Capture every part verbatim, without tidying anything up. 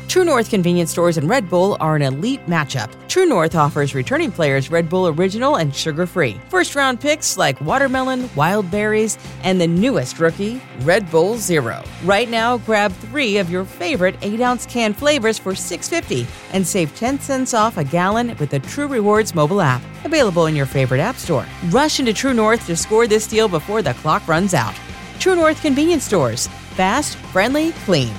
True North convenience stores and Red Bull are an elite matchup. True North offers returning players Red Bull Original and sugar-free. First-round picks like watermelon, wild berries, and the newest rookie, Red Bull Zero. Right now, grab three of your favorite eight-ounce can flavors for six dollars and fifty cents and save ten cents off a gallon with the True Rewards mobile app. Available in your favorite app store. Rush into True North to score this deal before the clock runs out. True North convenience stores. Fast, friendly, clean.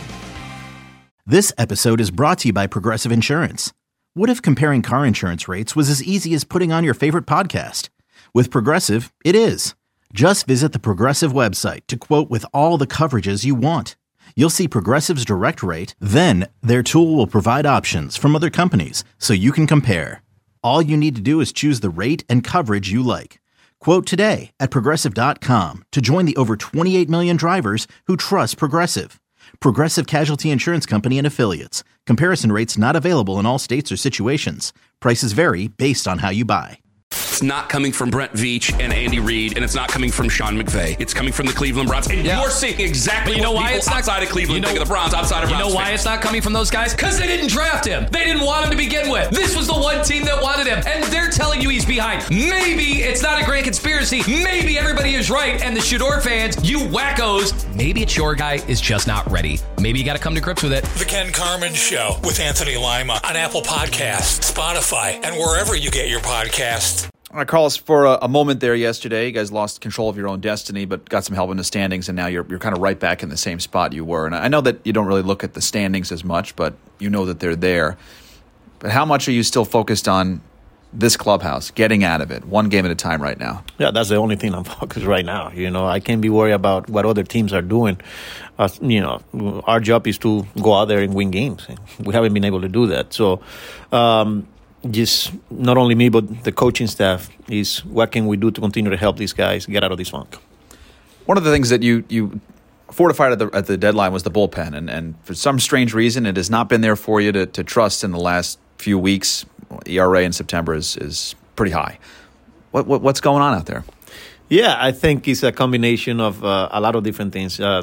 This episode is brought to you by Progressive Insurance. What if comparing car insurance rates was as easy as putting on your favorite podcast? With Progressive, it is. Just visit the Progressive website to quote with all the coverages you want. You'll see Progressive's direct rate, then their tool will provide options from other companies so you can compare. All you need to do is choose the rate and coverage you like. Quote today at Progressive dot com to join the over twenty-eight million drivers who trust Progressive. Progressive Casualty Insurance Company and Affiliates. Comparison rates not available in all states or situations. Prices vary based on how you buy. It's not coming from Brent Veach and Andy Reid, and it's not coming from Sean McVay. It's coming from the Cleveland Browns. And yeah. you're seeing exactly you know what why people it's outside not, of Cleveland you know, think of the Browns, outside of You Browns know why fans. it's not coming from those guys? Because they didn't draft him. They didn't want him to begin with. This was the one team that wanted him, and they're telling you he's behind. Maybe it's not a grand conspiracy. Maybe everybody is right, and the Shador fans, you wackos, maybe it's your guy is just not ready. Maybe you got to come to grips with it. The Ken Carman Show with Anthony Lima on Apple Podcasts, Spotify, and wherever you get your podcasts. All right, Carlos, for a, a moment there yesterday, you guys lost control of your own destiny, but got some help in the standings, and now you're you're kind of right back in the same spot you were. And I know that you don't really look at the standings as much, but you know that they're there. But how much are you still focused on this clubhouse, getting out of it, one game at a time right now? Yeah, that's the only thing I'm focused right now. You know, I can't be worried about what other teams are doing. Uh, you know, our job is to go out there and win games. We haven't been able to do that. So, um, just not only me, but the coaching staff is what can we do to continue to help these guys get out of this funk. One of the things that you you fortified at the at the deadline was the bullpen, and, and for some strange reason, it has not been there for you to, to trust in the last few weeks. E R A in September is, is pretty high. What, what what's going on out there? Yeah, I think it's a combination of uh, a lot of different things. Uh,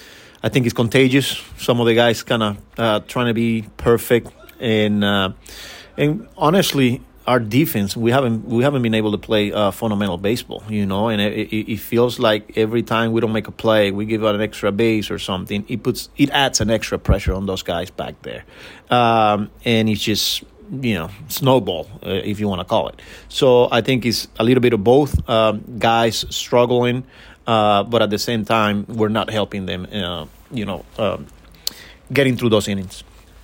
I think it's contagious. Some of the guys kind of uh, trying to be perfect, and uh, and honestly, our defense we haven't we haven't been able to play uh, fundamental baseball, you know. And it, it, it feels like every time we don't make a play, we give out an extra base or something. It puts it adds an extra pressure on those guys back there, um, and it's just. you know, snowball, uh, if you want to call it. So I think it's a little bit of both. Um, guys struggling, uh, but at the same time, we're not helping them, uh, you know, um, getting through those innings.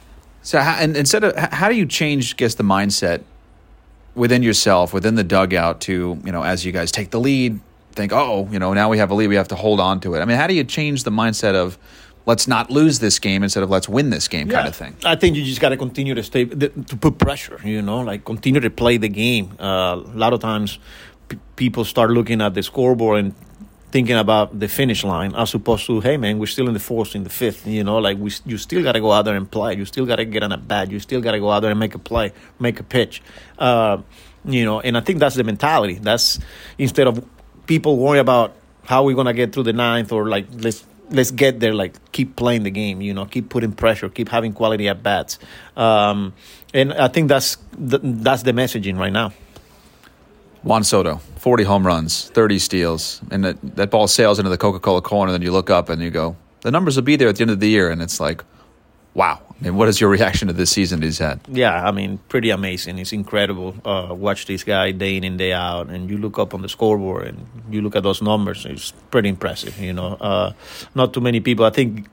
So how, and instead of, how do you change, I guess, the mindset within yourself, within the dugout to, you know, as you guys take the lead, think, oh, you know, now we have a lead, we have to hold on to it. I mean, how do you change the mindset of, let's not lose this game instead of let's win this game, yeah, kind of thing? I think you just got to continue to stay, to put pressure, you know, like continue to play the game. Uh, a lot of times p- people start looking at the scoreboard and thinking about the finish line as opposed to, hey, man, we're still in the fourth, in the fifth, you know, like we, you still got to go out there and play. You still got to get on a bat. You still got to go out there and make a play, make a pitch, uh, you know, and I think that's the mentality. That's instead of people worry about how we're going to get through the ninth or like let's, Let's get there, like, keep playing the game, you know, keep putting pressure, keep having quality at-bats. Um, and I think that's the, that's the messaging right now. Juan Soto, forty home runs, thirty steals, and that, that ball sails into the Coca-Cola corner, and then you look up and you go, the numbers will be there at the end of the year, and it's like, wow. I mean, what is your reaction to this season he's had? Yeah, I mean, pretty amazing. It's incredible. Uh, watch this guy day in and day out, and you look up on the scoreboard and you look at those numbers. It's pretty impressive, you know. Uh, not too many people. I think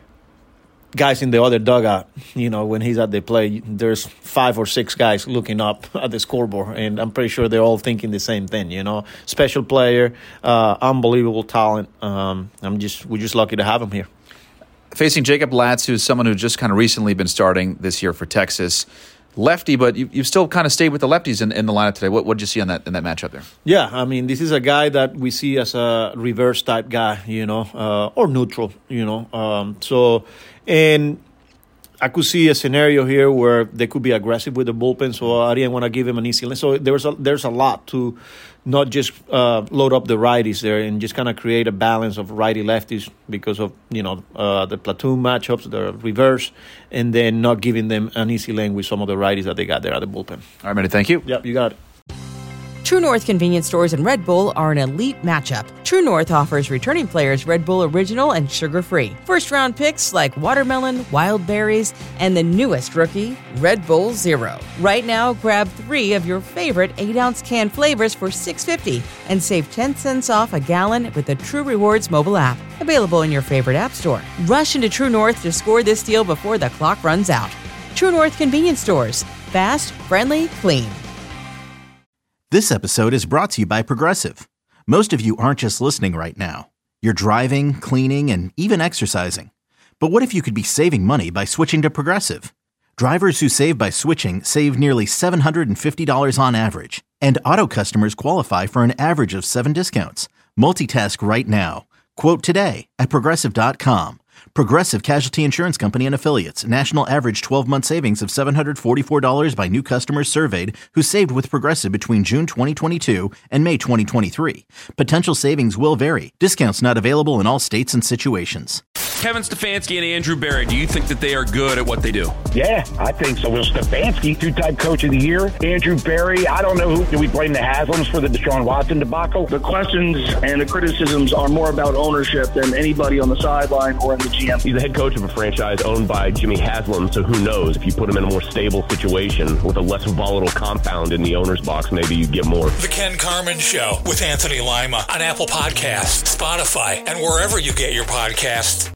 guys in the other dugout, you know, when he's at the play, there's five or six guys looking up at the scoreboard, and I'm pretty sure they're all thinking the same thing, you know. Special player, uh, unbelievable talent. Um, I'm just we're just lucky to have him here. Facing Jacob Latz, who's someone who's just kind of recently been starting this year for Texas. Lefty, but you, you've still kind of stayed with the lefties in, in the lineup today. What did you see on that in that matchup there? Yeah, I mean, this is a guy that we see as a reverse type guy, you know, uh, or neutral, you know. Um, so, and I could see a scenario here where they could be aggressive with the bullpen, so I didn't want to give him an easy lane. So there's a, there's a lot to not just uh, load up the righties there and just kind of create a balance of righty-lefties because of, you know, uh, the platoon matchups, the reverse, and then not giving them an easy lane with some of the righties that they got there at the bullpen. All right, Manny, thank you. Yep, you got it. True North convenience stores and Red Bull are an elite matchup. True North offers returning players Red Bull Original and sugar-free. First-round picks like watermelon, wild berries, and the newest rookie, Red Bull Zero. Right now, grab three of your favorite eight-ounce can flavors for six dollars and fifty cents and save ten cents off a gallon with the True Rewards mobile app. Available in your favorite app store. Rush into True North to score this deal before the clock runs out. True North convenience stores. Fast, friendly, clean. This episode is brought to you by Progressive. Most of you aren't just listening right now. You're driving, cleaning, and even exercising. But what if you could be saving money by switching to Progressive? Drivers who save by switching save nearly seven hundred fifty dollars on average. And auto customers qualify for an average of seven discounts. Multitask right now. Quote today at Progressive dot com. Progressive Casualty Insurance Company and Affiliates. National average twelve-month savings of seven hundred forty-four dollars by new customers surveyed who saved with Progressive between June twenty twenty-two and May twenty twenty-three. Potential savings will vary. Discounts not available in all states and situations. Kevin Stefanski and Andrew Berry, do you think that they are good at what they do? Yeah, I think so. Well, Stefanski, two-time coach of the year. Andrew Berry, I don't know who. Do we blame the Haslams for the Deshaun Watson debacle? The questions and the criticisms are more about ownership than anybody on the sideline or in the G M. He's the head coach of a franchise owned by Jimmy Haslam, so who knows? If you put him in a more stable situation with a less volatile compound in the owner's box, maybe you'd get more. The Ken Carman Show with Anthony Lima on Apple Podcasts, Spotify, and wherever you get your podcasts.